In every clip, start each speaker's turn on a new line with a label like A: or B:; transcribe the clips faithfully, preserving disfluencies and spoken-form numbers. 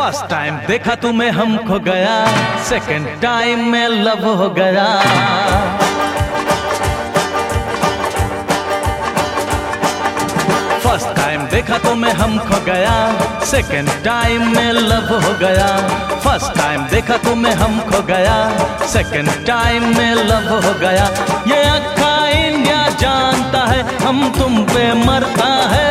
A: First time देखा तुम्हें हम खो गया, सेकंड टाइम में लव हो गया। फर्स्ट टाइम देखा तुम्हें हम खो गया, सेकंड टाइम में लव हो गया। फर्स्ट टाइम देखा तुम्हें हम खो गया, सेकंड टाइम में लव हो गया। ये अक्खा इंडिया जानता है हम तुम पे मरता है।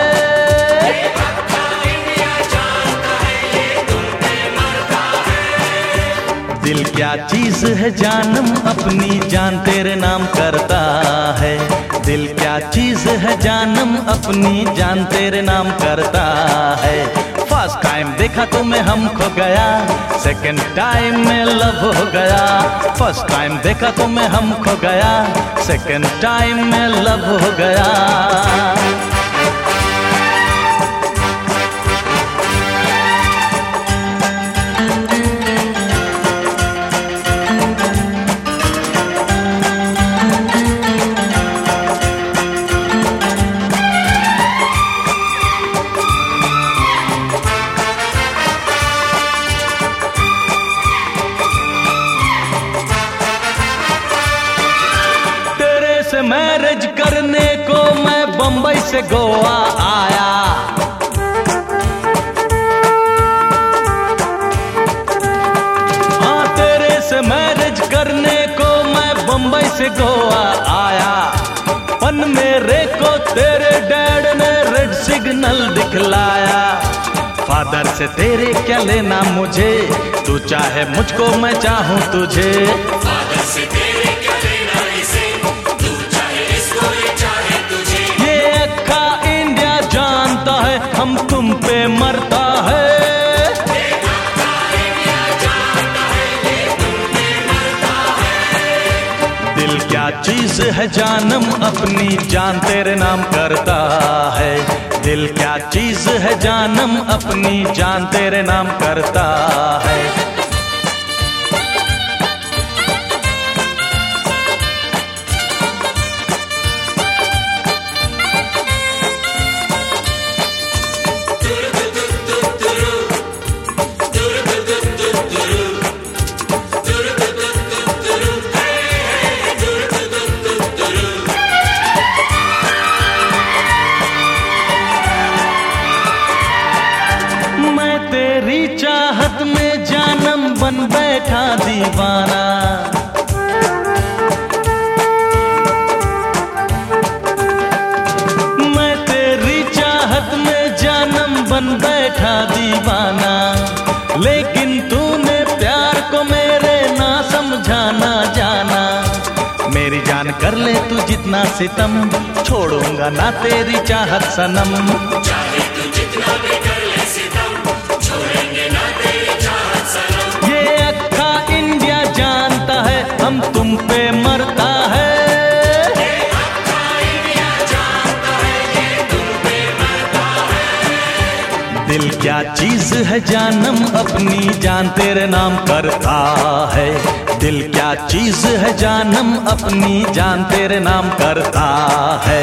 A: दिल क्या चीज है जानम अपनी जान तेरे नाम करता है। दिल क्या चीज है जानम अपनी जान तेरे नाम करता है। फर्स्ट टाइम देखा तुम्हें हम खो गया, सेकंड टाइम में लव हो गया। फर्स्ट टाइम देखा तुम्हें हम खो गया, सेकंड टाइम में लव हो गया। मैरिज करने को मैं बंबई से गोवा आया। हाँ तेरे से मैरिज करने को मैं बंबई से गोवा आया। पन मेरे को तेरे डैड ने रेड सिग्नल दिखलाया। फादर से तेरे क्या लेना मुझे, तू चाहे मुझको मैं चाहूँ तुझे।
B: फादर से तेरे क्या लेना इसे, तू चाहे इसको ये चाहे तुझे।
A: ये अक्खा इंडिया जानता है हम तुम पे मरता है।
B: ये अक्खा इंडिया जानता है ये तुम पे मरता है।
A: दिल क्या चीज है जानम अपनी जान तेरे नाम करता है। दिल क्या चीज है जानम अपनी जान तेरे नाम करता है। तेरी चाहत में जानम बन बैठा दीवाना। मैं तेरी चाहत में जानम बन बैठा दीवाना। लेकिन तूने प्यार को मेरे ना समझाना जाना। मेरी जान कर ले तू जितना सितम, छोड़ूंगा ना तेरी चाहत सनम।
B: चाहे तू जितना भी कर ले सितम, छोड़ेंगे ना तेरी चाहत सनम।
A: ये अक्खा इंडिया जानता है हम तुम पे मरता है।
B: ये अक्खा इंडिया जानता है ये तुम पे मरता है।
A: दिल क्या चीज है जानम अपनी जान तेरे नाम करता है। दिल क्या चीज है जानम अपनी जान तेरे नाम करता है।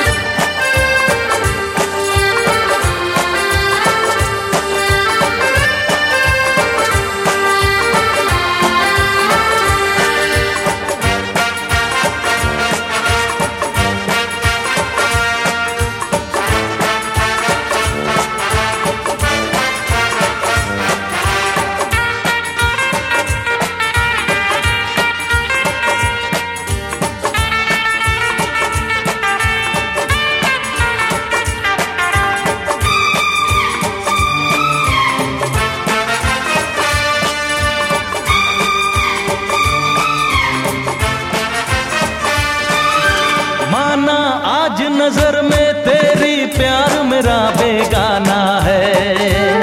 A: माना आज नजर में तेरी प्यार मेरा बेगाना है।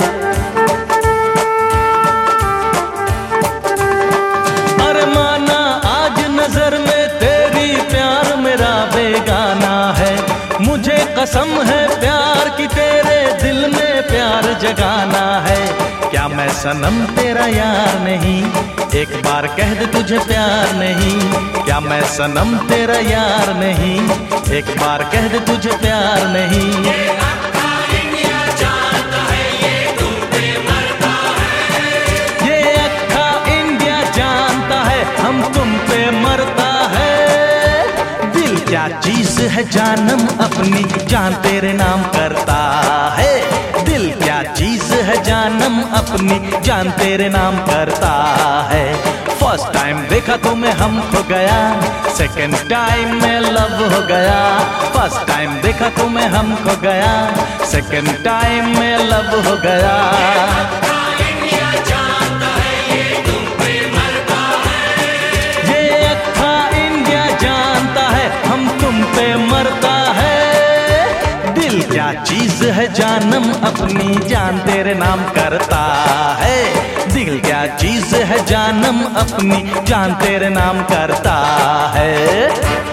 A: अरे माना आज नजर में तेरी प्यार मेरा बेगाना है। मुझे कसम है प्यार की तेरे दिल में प्यार जगाना है। क्या मैं सनम तेरा यार नहीं, एक बार कह दे तुझे प्यार नहीं। क्या मैं सनम तेरा यार नहीं, एक बार कह दे तुझे प्यार नहीं।
B: ये अक्खा इंडिया जानता है ये तुम पे मरता है।
A: क्या चीज है जानम अपनी जान तेरे नाम करता है। दिल क्या चीज है जानम अपनी जान तेरे नाम करता है। फर्स्ट टाइम देखा तो मैं हम खो गया, सेकंड टाइम में लव हो गया। फर्स्ट टाइम देखा तो मैं हम खो गया, सेकंड टाइम में लव हो गया। ये अक्खा इंडिया जानता है हम तुम पे मरता है। दिल क्या चीज है जानम अपनी जान तेरे नाम करता है। दिल क्या चीज है जानम अपनी जान तेरे नाम करता है।